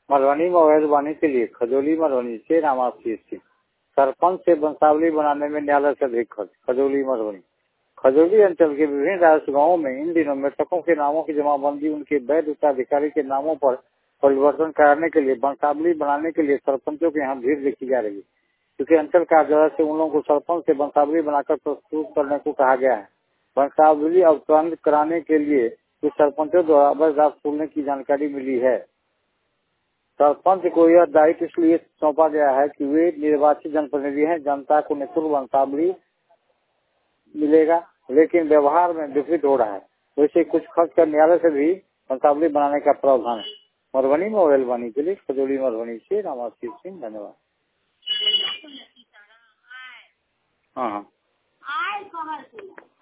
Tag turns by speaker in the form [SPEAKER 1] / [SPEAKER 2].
[SPEAKER 1] मधुबनी में अवैध वाहन के लिए खजौली मधुबनी से नामावशी स्थित सरपंच से वंशावली बनाने में न्यायालय से अधिक खर्च। खजौली मधुबनी खजौली अंचल के विभिन्न राजस्व गाँवों में इन दिनों मृतकों के नामों की जमाबंदी उनके वैध उत्तराधिकारी के नामों पर परिवर्तन कराने के लिए वंशावली बनाने के लिए सरपंचों के यहाँ भीड़ देखी जा रही है, क्योंकि अंचल कार्यालय से उन लोगों को सरपंच से वंशावली बनाकर प्रस्तुत करने को कहा गया है। वंशावली अवतरण कराने के लिए कुछ सरपंचों द्वारा अवैध रास्ते खोलने की जानकारी मिली है। सरपंच को यह दायित्व इसलिए सौंपा गया है कि वे निर्वाचित जनप्रतिनिधि हैं, जनता को निःशुल्क वंशावली मिलेगा, लेकिन व्यवहार में विपरीत हो रहा है। वैसे कुछ खर्च कर न्यायालय से भी वंशावली बनाने का प्रावधान है। मधुबनी में अवैध वाहन के लिए खजौली मधुबनी से रामाशीष सिंह। धन्यवाद। हाँ हाँ।